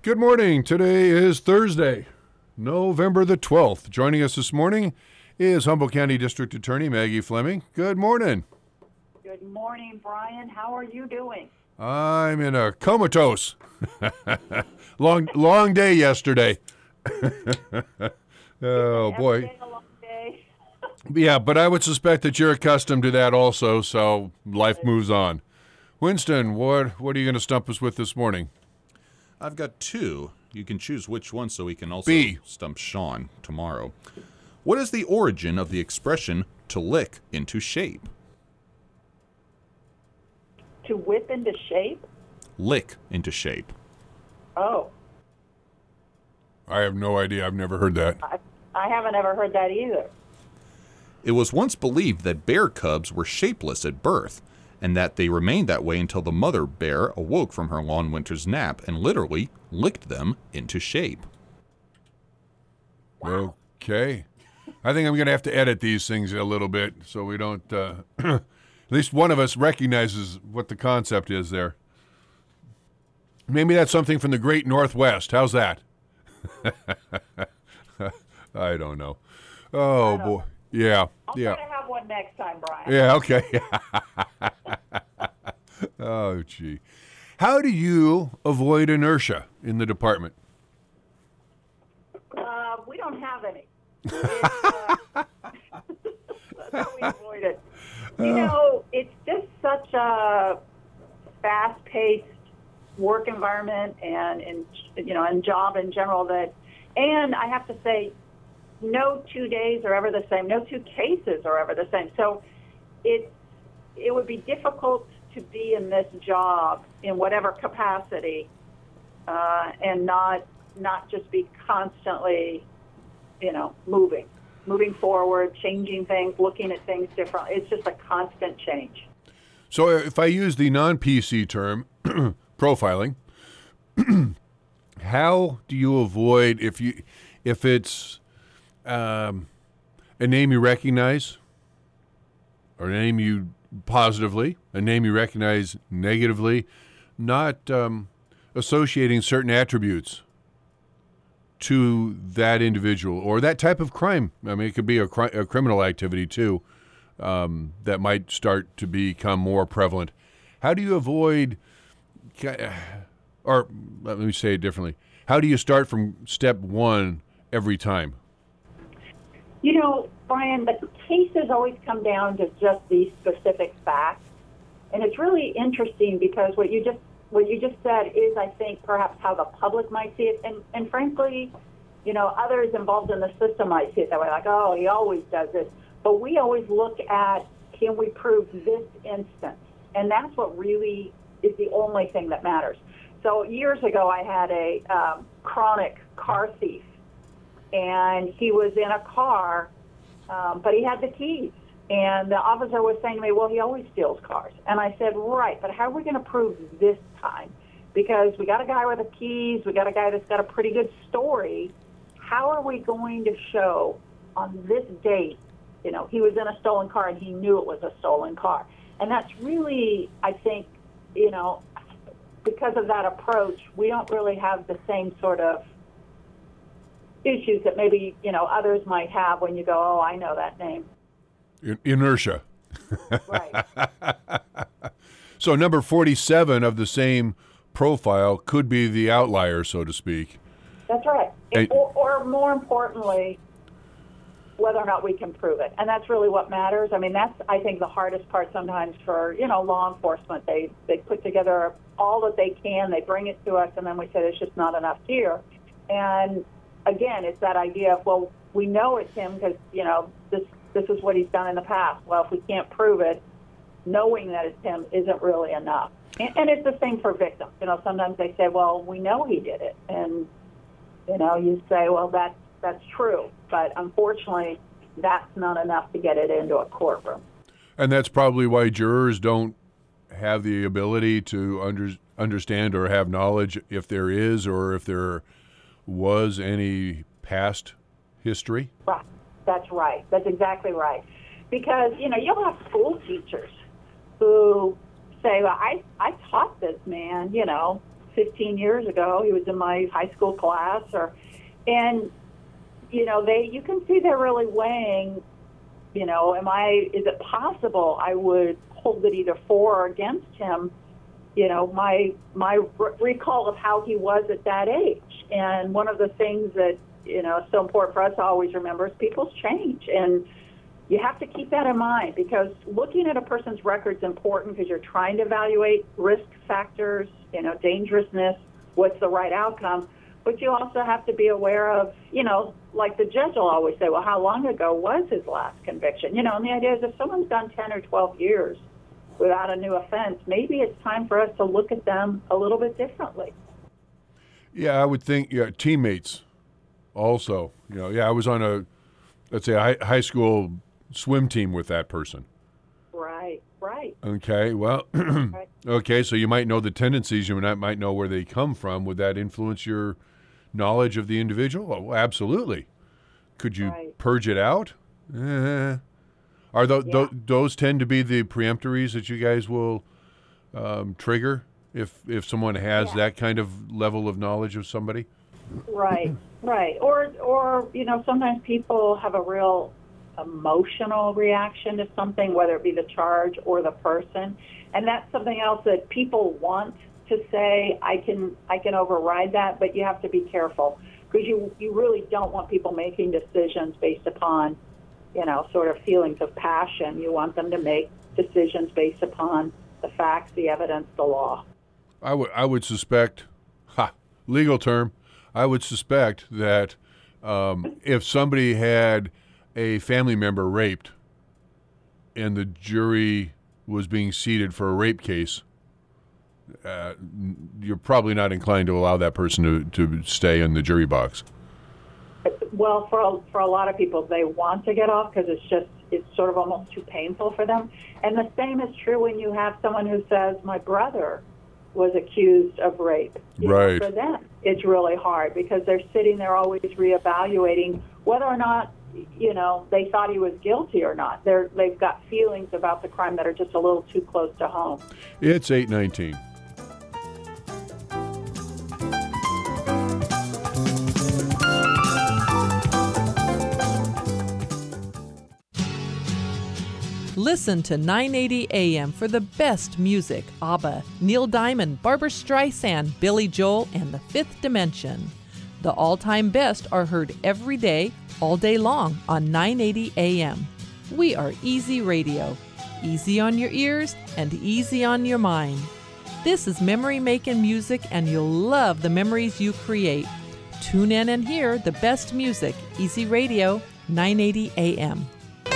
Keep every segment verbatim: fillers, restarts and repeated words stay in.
Good morning. Today is Thursday, November the twelfth. Joining us this morning is Humboldt County District Attorney Maggie Fleming. Good morning. Good morning, Brian. How are you doing? I'm in a comatose. long long day yesterday. Oh, Every boy. day a long day. Yeah, but I would suspect that you're accustomed to that also, so life moves on. Winston, what, what are you going to stump us with this morning? I've got two. You can choose which one so we can also B. stump Sean tomorrow. What is the origin of the expression to lick into shape? To whip into shape? Lick into shape. Oh, I have no idea. I've never heard that. I, I haven't ever heard that either. It was once believed that bear cubs were shapeless at birth, and that they remained that way until the mother bear awoke from her long winter's nap and literally licked them into shape. Wow. Okay. I think I'm going to have to edit these things a little bit so we don't, uh, at least one of us recognizes what the concept is there. Maybe that's something from the great Northwest. How's that? I don't know. Oh, I don't boy. know. Yeah. I'll yeah. try to have one next time, Brian. Yeah, okay. Oh, gee. How do you avoid inertia in the department? Uh, we don't have any. It's, uh, that's how we avoid it. You know, it's just such a fast-paced work environment and, and you know, and job in general that, and I have to say, no two days are ever the same. No two cases are ever the same. So it it would be difficult to be in this job in whatever capacity uh, and not not just be constantly, you know, moving, moving forward, changing things, looking at things differently. It's just a constant change. So if I use the non-P C term, profiling, how do you avoid if you if it's um, a name you recognize, or a name you positively, a name you recognize negatively, not um, associating certain attributes to that individual or that type of crime? I mean, it could be a, cri- a criminal activity too um, that might start to become more prevalent. How do you avoid, or let me say it differently, how do you start from step one every time? You know, Brian, the cases always come down to just these specific facts, and it's really interesting because what you just what you just said is, I think, perhaps how the public might see it, and and frankly, you know, others involved in the system might see it that way, like, oh, he always does this. But we always look at, can we prove this instance, and that's what really is the only thing that matters. So years ago, I had a um, chronic car thief. And he was in a car, um, but he had the keys. And the officer was saying to me, well, he always steals cars. And I said, right, but how are we going to prove this time? Because we got a guy with the keys, we got a guy that's got a pretty good story. How are we going to show on this date, you know, he was in a stolen car and he knew it was a stolen car? And that's really, I think, you know, because of that approach, we don't really have the same sort of issues that maybe, you know, others might have when you go, oh, I know that name. In- inertia. Right. So number forty-seven of the same profile could be the outlier, so to speak. That's right. Hey. Or, or more importantly, whether or not we can prove it. And that's really what matters. I mean, that's, I think, the hardest part sometimes for, you know, law enforcement. They, they put together all that they can, they bring it to us, and then we say there's just not enough here. And again, it's that idea of, well, we know it's him because, you know, this this is what he's done in the past. Well, if we can't prove it, knowing that it's him isn't really enough. And, and it's the same for victims. You know, sometimes they say, well, we know he did it. And, you know, you say, well, that, that's true. But unfortunately, that's not enough to get it into a courtroom. And that's probably why jurors don't have the ability to under, understand or have knowledge if there is or if there was any past history? Right. That's right. That's exactly right. Because, you know, you'll have school teachers who say, well, I, I taught this man, you know, fifteen years ago. He was in my high school class, or, and, you know, they, you can see they're really weighing, you know, am I, is it possible I would hold it either for or against him? You know, my, my recall of how he was at that age. And one of the things that, you know, is so important for us to always remember is people's change. And you have to keep that in mind, because looking at a person's record is important because you're trying to evaluate risk factors, you know, dangerousness, what's the right outcome. But you also have to be aware of, you know, like the judge will always say, well, how long ago was his last conviction? You know, and the idea is if someone's done ten or twelve years without a new offense, maybe it's time for us to look at them a little bit differently. Yeah, I would think, yeah, teammates also. You know, yeah, I was on a, let's say, a high, high school swim team with that person. Right, right. Okay, well, right. Okay, so you might know the tendencies, you might, might know where they come from. Would that influence your knowledge of the individual? Oh, absolutely. Could you right. purge it out? Eh. Are th- yeah. th- those tend to be the preemptories that you guys will um, trigger if if someone has yeah. that kind of level of knowledge of somebody? Right, right. Or, or you know, sometimes people have a real emotional reaction to something, whether it be the charge or the person, and that's something else that people want to say, I can I can override that, but you have to be careful, because you you really don't want people making decisions based upon, you know, sort of feelings of passion. You want them to make decisions based upon the facts, the evidence, the law. I would I would suspect, ha, legal term, I would suspect that um, if somebody had a family member raped and the jury was being seated for a rape case, uh, you're probably not inclined to allow that person to, to stay in the jury box. Well, for a, for a lot of people, they want to get off because it's just, it's sort of almost too painful for them. And the same is true when you have someone who says, my brother was accused of rape. You right. know, for them, it's really hard because they're sitting there always reevaluating whether or not, you know, they thought he was guilty or not. They're, they've got feelings about the crime that are just a little too close to home. It's eight nineteen. Listen to nine eighty A M for the best music. ABBA, Neil Diamond, Barbra Streisand, Billy Joel, and The Fifth Dimension. The all-time best are heard every day, all day long on nine eighty A M. We are Easy Radio. Easy on your ears and easy on your mind. This is memory-making music, and you'll love the memories you create. Tune in and hear the best music. Easy Radio, nine eighty A M.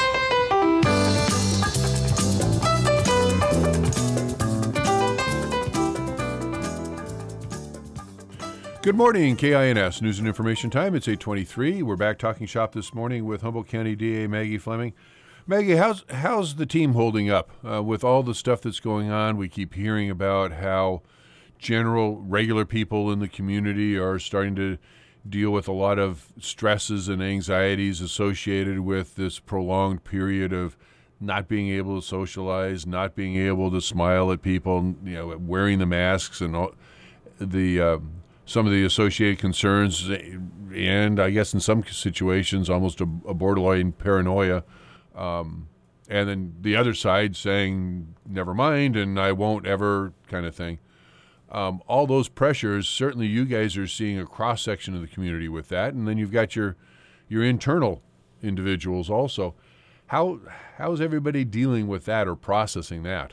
Good morning, K I N S News and Information Time. It's eight twenty-three. We're back talking shop this morning with Humboldt County D A Maggie Fleming. Maggie, how's how's the team holding up uh, with all the stuff that's going on? We keep hearing about how general, regular people in the community are starting to deal with a lot of stresses and anxieties associated with this prolonged period of not being able to socialize, not being able to smile at people, you know, wearing the masks and all the uh, some of the associated concerns, and I guess in some situations almost a, a borderline paranoia. Um, and then the other side saying, never mind, and I won't ever kind of thing. Um, all those pressures, certainly you guys are seeing a cross-section of the community with that, and then you've got your your internal individuals also. How how's everybody dealing with that or processing that?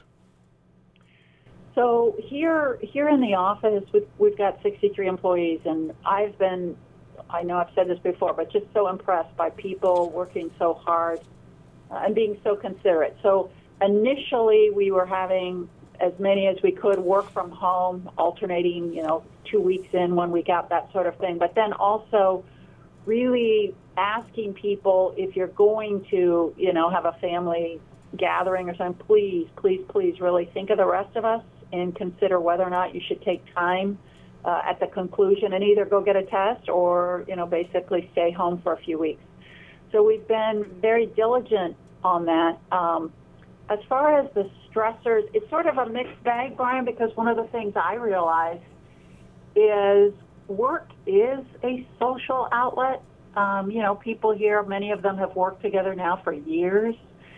So here, here in the office, we've, we've got sixty-three employees, and I've been, I know I've said this before, but just so impressed by people working so hard uh, and being so considerate. So initially, we were having as many as we could work from home, alternating, you know, two weeks in, one week out, that sort of thing. But then also really asking people, if you're going to, you know, have a family gathering or something, please, please, please really think of the rest of us and consider whether or not you should take time uh, at the conclusion and either go get a test or, you know, basically stay home for a few weeks. So we've been very diligent on that. Um, as far as the stressors, it's sort of a mixed bag, Brian, because one of the things I realize is work is a social outlet. Um, you know, people here, many of them have worked together now for years.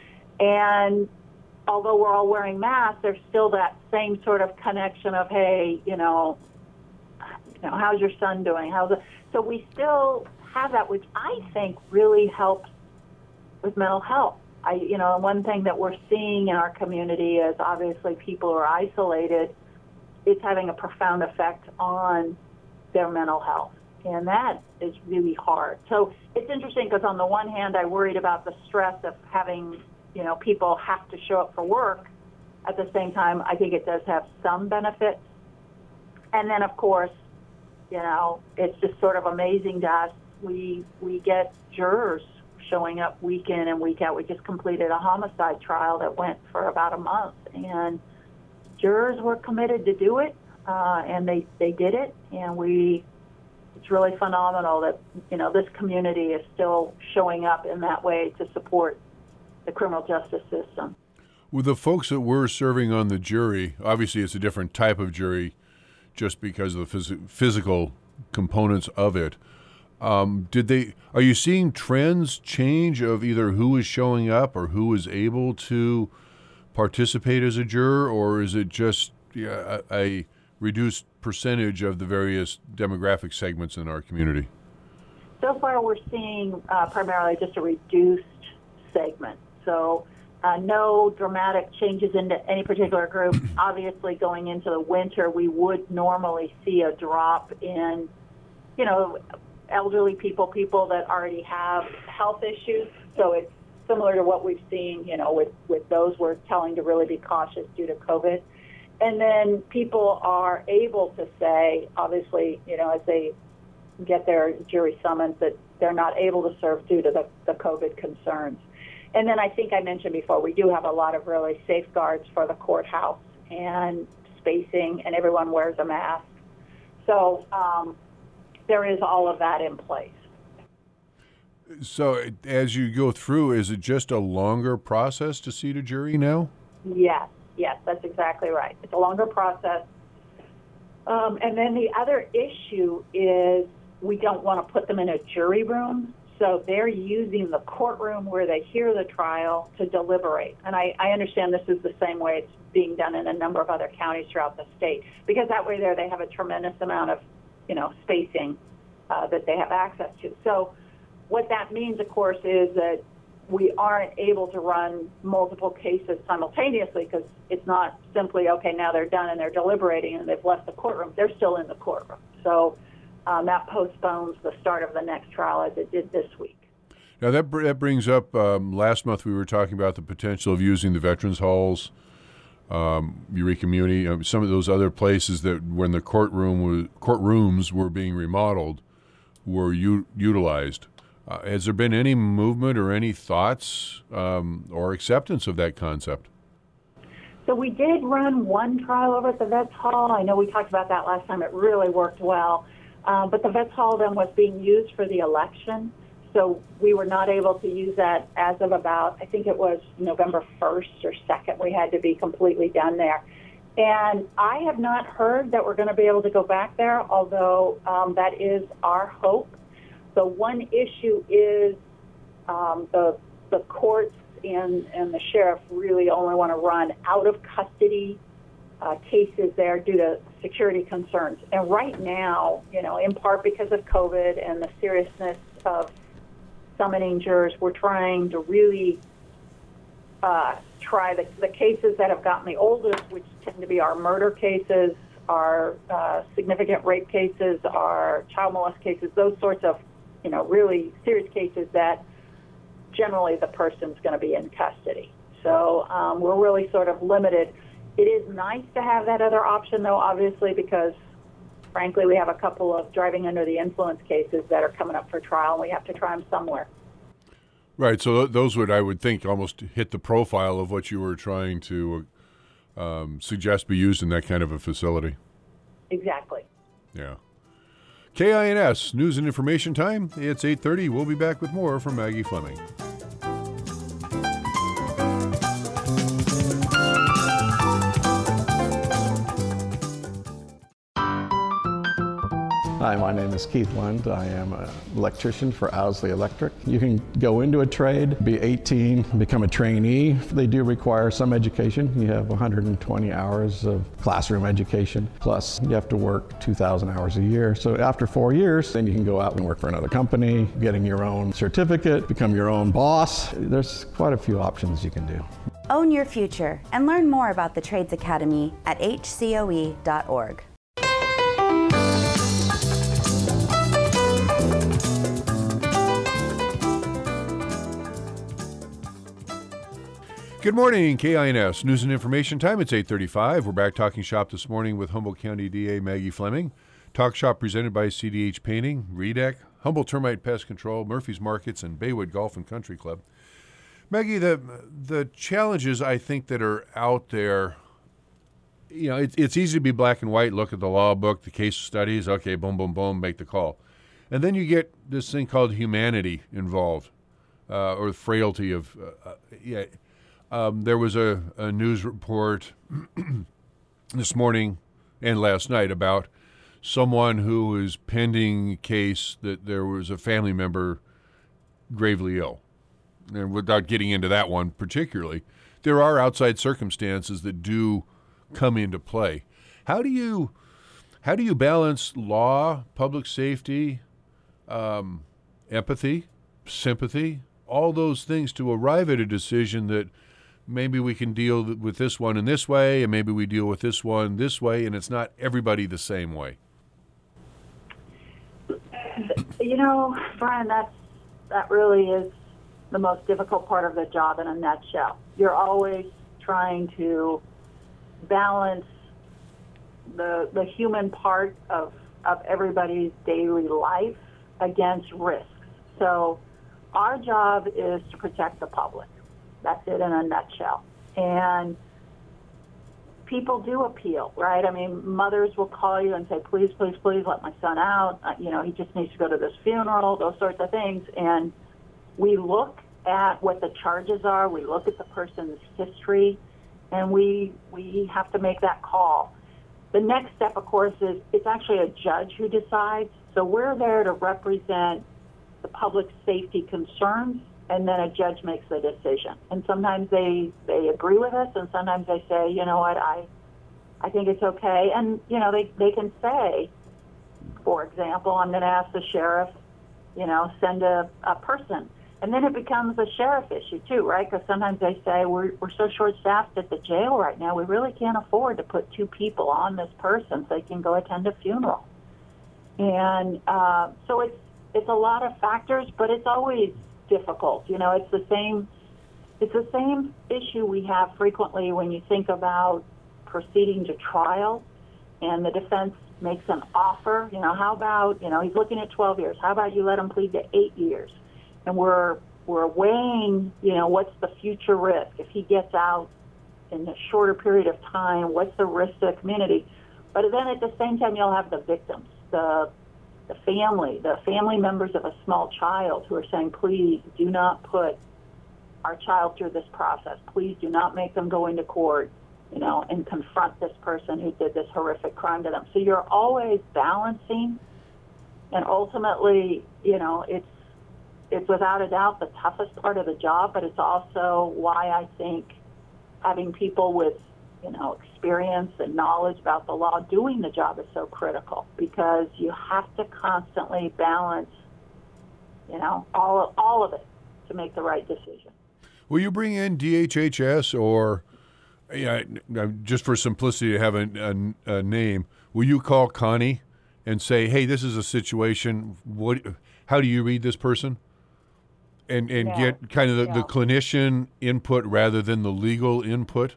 And although we're all wearing masks, there's still that same sort of connection of, hey, you know, you know, how's your son doing? How's it? So we still have that, which I think really helps with mental health. I, you know, one thing that we're seeing in our community is obviously people who are isolated, it's having a profound effect on their mental health. And that is really hard. So it's interesting because on the one hand, I worried about the stress of having, you know, people have to show up for work. At the same time, I think it does have some benefits. And then, of course, you know, it's just sort of amazing to us. We, we get jurors showing up week in and week out. We just completed a homicide trial that went for about a month. And jurors were committed to do it, uh, and they, they did it. And we... It's really phenomenal that, you know, this community is still showing up in that way to support the criminal justice system. With the folks that were serving on the jury, obviously it's a different type of jury just because of the phys- physical components of it. Um, did they? Are you seeing trends change of either who is showing up or who is able to participate as a juror, or is it just yeah, a, a reduced percentage of the various demographic segments in our community? So far, we're seeing uh, primarily just a reduced segment. So uh, no dramatic changes into any particular group. Obviously, going into the winter, we would normally see a drop in, you know, elderly people, people that already have health issues. So it's similar to what we've seen, you know, with, with those we're telling to really be cautious due to COVID. And then people are able to say, obviously, you know, as they get their jury summons, that they're not able to serve due to the, the COVID concerns. And then I think I mentioned before, we do have a lot of really safeguards for the courthouse and spacing, and everyone wears a mask. So um, there is all of that in place. So as you go through, is it just a longer process to seat a jury now? Yes. Yes, that's exactly right. It's a longer process. Um, and then the other issue is we don't want to put them in a jury room. So they're using the courtroom where they hear the trial to deliberate. And I, I understand this is the same way it's being done in a number of other counties throughout the state, because that way there they have a tremendous amount of, you know, spacing uh, that they have access to. So what that means, of course, is that we aren't able to run multiple cases simultaneously, because it's not simply, okay, now they're done and they're deliberating and they've left the courtroom. They're still in the courtroom. So um, that postpones the start of the next trial as it did this week. Now, that, that brings up, um, last month we were talking about the potential of using the Veterans Halls, um, Eureka Muni, uh, some of those other places that when the courtroom was, courtrooms were being remodeled were u- utilized. Uh, has there been any movement or any thoughts um, or acceptance of that concept? So we did run one trial over at the Vets Hall. I know we talked about that last time. It really worked well. Uh, but the Vets Hall then was being used for the election. So we were not able to use that as of about, I think it was November first or second. We had to be completely done there. And I have not heard that we're going to be able to go back there, although um, that is our hope. The one issue is um, the the courts and, and the sheriff really only want to run out of custody uh, cases there due to security concerns. And right now, you know, in part because of COVID and the seriousness of summoning jurors, we're trying to really uh, try the, the cases that have gotten the oldest, which tend to be our murder cases, our uh, significant rape cases, our child molest cases, those sorts of, you know, really serious cases that generally the person's going to be in custody. So um, we're really sort of limited. It is nice to have that other option, though, obviously, because, frankly, we have a couple of driving under the influence cases that are coming up for trial, and we have to try them somewhere. Right. So th- those would, I would think, almost hit the profile of what you were trying to um, suggest be used in that kind of a facility. Exactly. Yeah. K I N S, News and Information Time. It's eight thirty. We'll be back with more from Maggie Fleming. Hi, my name is Keith Lund. I am an electrician for Owsley Electric. You can go into a trade, be eighteen, become a trainee. They do require some education. You have one hundred twenty hours of classroom education, plus you have to work two thousand hours a year. So after four years, then you can go out and work for another company, getting your own certificate, become your own boss. There's quite a few options you can do. Own your future and learn more about the Trades Academy at H C O E dot org. Good morning, K I N S News and Information Time. It's eight thirty-five. We're back talking shop this morning with Humboldt County D A Maggie Fleming. Talk shop presented by C D H Painting, Redec, Humboldt Termite Pest Control, Murphy's Markets, and Baywood Golf and Country Club. Maggie, the the challenges I think that are out there, you know, it, it's easy to be black and white, look at the law book, the case studies, okay, boom, boom, boom, make the call. And then you get this thing called humanity involved, uh, or frailty of, uh, uh, yeah. Um, there was a, a news report this morning and last night about someone who is pending a case that there was a family member gravely ill. And without getting into that one particularly, there are outside circumstances that do come into play. How do you how do you balance law, public safety, um, empathy, sympathy, all those things to arrive at a decision that maybe we can deal with this one in this way, and maybe we deal with this one this way, and it's not everybody the same way? You know, Brian, that's, that really is the most difficult part of the job in a nutshell. You're always trying to balance the the human part of, of everybody's daily life against risks. So our job is to protect the public. That's it in a nutshell. And people do appeal, right? I mean, mothers will call you and say, please, please, please let my son out. Uh, you know, he just needs to go to this funeral, those sorts of things. And we look at what the charges are. We look at the person's history, and we we have to make that call. The next step, of course, is it's actually a judge who decides. So we're there to represent the public safety concerns, and then a judge makes the decision. And sometimes they, they agree with us, and sometimes they say, you know what, I I think it's okay. And, you know, they, they can say, for example, I'm going to ask the sheriff, you know, send a, a person. And then it becomes a sheriff issue, too, right? Because sometimes they say, we're, we're so short-staffed at the jail right now, we really can't afford to put two people on this person so they can go attend a funeral. And uh, so it's it's a lot of factors, but it's always difficult. You know, it's the same it's the same issue we have frequently when you think about proceeding to trial and the defense makes an offer. You know, how about, you know, he's looking at twelve years. How about you let him plead to eight years? And we're we're weighing, you know, what's the future risk? If he gets out in a shorter period of time, what's the risk to the community? But then at the same time, you'll have the victims, the the family, the family members of a small child who are saying, please do not put our child through this process. Please do not make them go into court, you know, and confront this person who did this horrific crime to them. So you're always balancing, and ultimately, you know, it's it's without a doubt the toughest part of the job, but it's also why I think having people with, you know, experience and knowledge about the law doing the job is so critical, because you have to constantly balance, you know, all all of it to make the right decision. Will you bring in D H H S or, yeah, just for simplicity to have a, a, a name, will you call Connie and say, hey, this is a situation, what, how do you read this person? And and Yeah. get kind of the, Yeah. the clinician input rather than the legal input?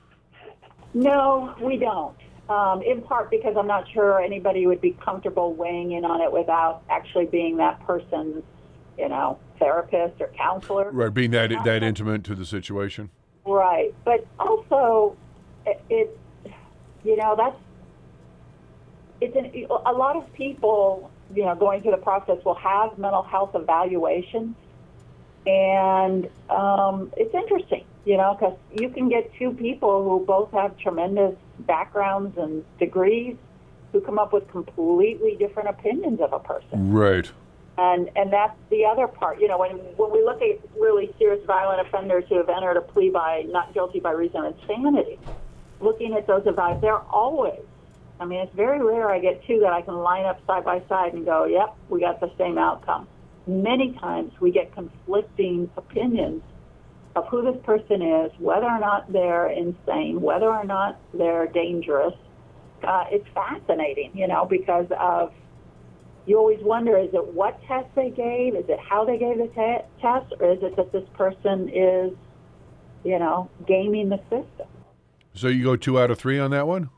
No, we don't. Um, in part because I'm not sure anybody would be comfortable weighing in on it without actually being that person's, you know, therapist or counselor. Right, being that that intimate to the situation. Right. But also, it, it you know, that's, it's an, a lot of people, you know, going through the process will have mental health evaluations. And um, it's interesting, you know, because you can get two people who both have tremendous backgrounds and degrees, who come up with completely different opinions of a person. Right. And and that's the other part. You know, when when we look at really serious violent offenders who have entered a plea by not guilty by reason of insanity, looking at those evaluations, they're always, I mean, it's very rare I get two that I can line up side by side and go, yep, we got the same outcome. Many times we get conflicting opinions of who this person is, whether or not they're insane, whether or not they're dangerous. Uh, it's fascinating, you know, because of, you always wonder, is it what test they gave? Is it how they gave the te- test? Or is it that this person is, you know, gaming the system? So you go two out of three on that one?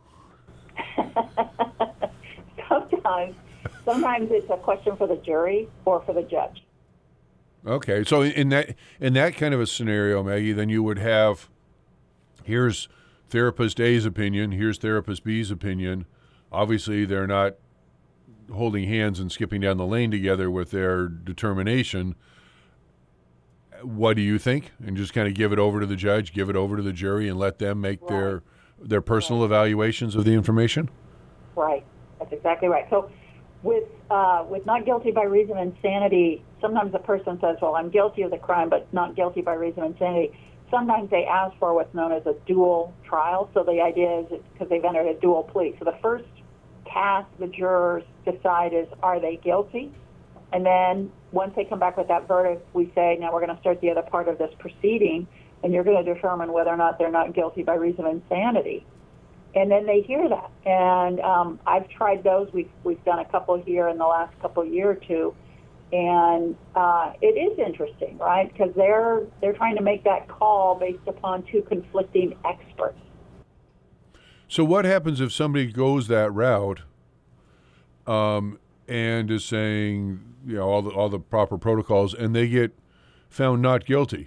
Sometimes. Sometimes it's a question for the jury or for the judge. Okay, so in that in that kind of a scenario, Maggie, then you would have, here's therapist A's opinion, here's therapist B's opinion. Obviously, they're not holding hands and skipping down the lane together with their determination. What do you think? And just kind of give it over to the judge, give it over to the jury, and let them make right. their their personal right. evaluations of the information? Right. That's exactly right. So with uh, with not guilty by reason of insanity, sometimes the person says, well, I'm guilty of the crime, but not guilty by reason of insanity. Sometimes they ask for what's known as a dual trial. So the idea is because they've entered a dual plea. So the first task the jurors decide is, are they guilty? And then once they come back with that verdict, we say, now we're going to start the other part of this proceeding, and you're going to determine whether or not they're not guilty by reason of insanity. And then they hear that. And um, I've tried those. We've, we've done a couple here in the last couple year or two. And uh, it is interesting, right? Because they're, they're trying to make that call based upon two conflicting experts. So what happens if somebody goes that route um, and is saying, you know, all the, all the proper protocols, and they get found not guilty?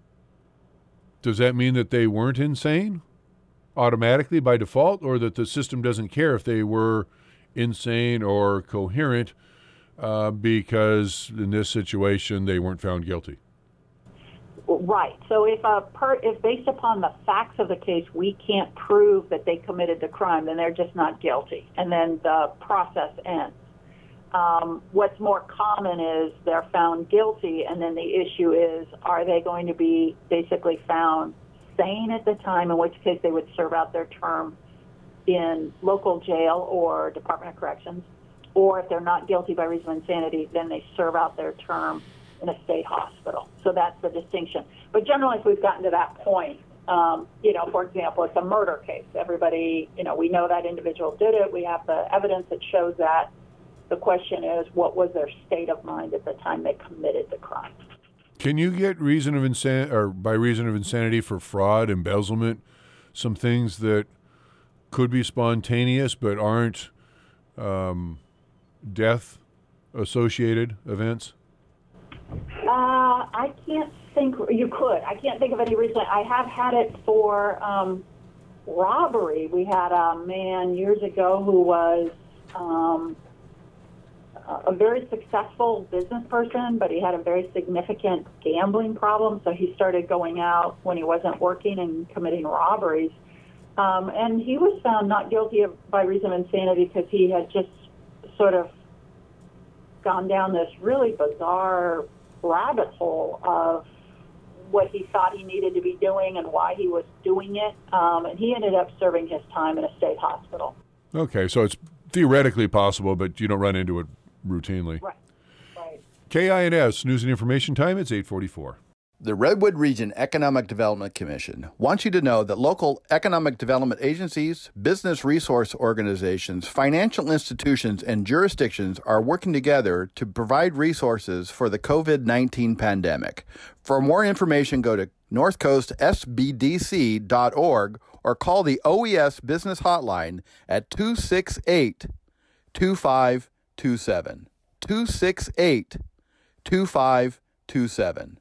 Does that mean that they weren't insane automatically by default, or that the system doesn't care if they were insane or coherent uh, because in this situation they weren't found guilty? Right. So if a per, if based upon the facts of the case we can't prove that they committed the crime, then they're just not guilty, and then the process ends. Um, what's more common is they're found guilty, and then the issue is, are they going to be basically found sane at the time, in which case they would serve out their term in local jail or Department of Corrections, or if they're not guilty by reason of insanity, then they serve out their term in a state hospital. So that's the distinction. But generally, if we've gotten to that point, um, you know, for example, it's a murder case. Everybody, you know, we know that individual did it. We have the evidence that shows that. The question is, what was their state of mind at the time they committed the crime? Can you get reason of insanity, or by reason of insanity, for fraud, embezzlement, some things that could be spontaneous but aren't um, death-associated events? Uh, I can't think. You could. I can't think of any reason. I have had it for um, robbery. We had a man years ago who was um, a very successful business person, but he had a very significant gambling problem. So he started going out when he wasn't working and committing robberies. Um, and he was found not guilty of by reason of insanity because he had just sort of gone down this really bizarre rabbit hole of what he thought he needed to be doing and why he was doing it. Um, and he ended up serving his time in a state hospital. Okay, so it's theoretically possible, but you don't run into it routinely. Right, right. K I N S, News and Information Time, it's eight forty-four. The Redwood Region Economic Development Commission wants you to know that local economic development agencies, business resource organizations, financial institutions, and jurisdictions are working together to provide resources for the covid nineteen pandemic. For more information, go to north coast s b d c dot org or call the O E S Business Hotline at two six eight, two five two seven. two six eight, two five two seven.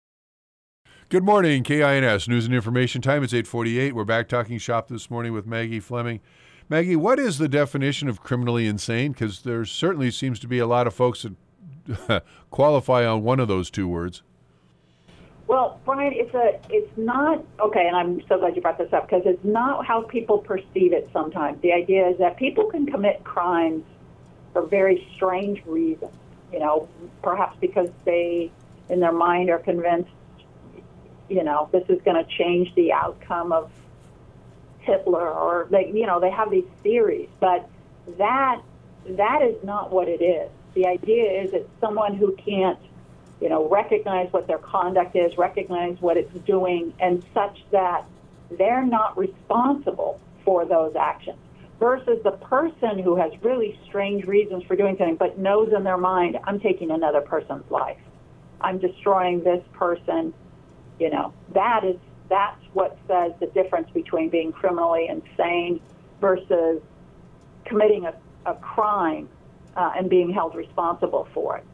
Good morning, K I N S, News and Information Time. It's eight forty-eight. We're back talking shop this morning with Maggie Fleming. Maggie, what is the definition of criminally insane? Because there certainly seems to be a lot of folks that qualify on one of those two words. Well, Brian, it's a, it's not, okay, and I'm so glad you brought this up, because it's not how people perceive it sometimes. The idea is that people can commit crimes for very strange reasons, you know, perhaps because they, in their mind, are convinced, you know, this is going to change the outcome of Hitler, or, they, you know, they have these theories, but that that is not what it is. The idea is it's someone who can't, you know, recognize what their conduct is, recognize what it's doing, and such that they're not responsible for those actions, versus the person who has really strange reasons for doing something, but knows in their mind, I'm taking another person's life. I'm destroying this person. You know, that is, that's what says the difference between being criminally insane versus committing a, a crime uh, and being held responsible for it.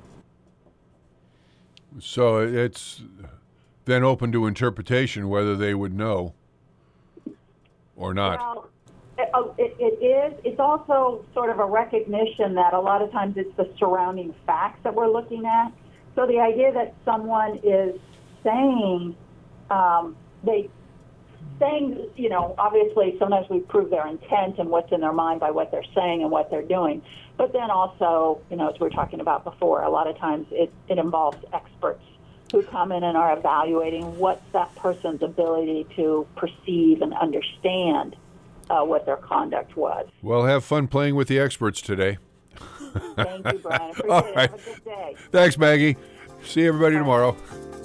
So it's then open to interpretation whether they would know or not. Well, it, it, it is. It's also sort of a recognition that a lot of times it's the surrounding facts that we're looking at. So the idea that someone is saying, um, they saying, you know, obviously sometimes we prove their intent and what's in their mind by what they're saying and what they're doing. But then also, you know, as we were talking about before, a lot of times it, it involves experts who come in and are evaluating what's that person's ability to perceive and understand uh, what their conduct was. Well, have fun playing with the experts today. Thank you, Brian. Appreciate All it. right. Have a good day. Thanks, Maggie. See everybody tomorrow.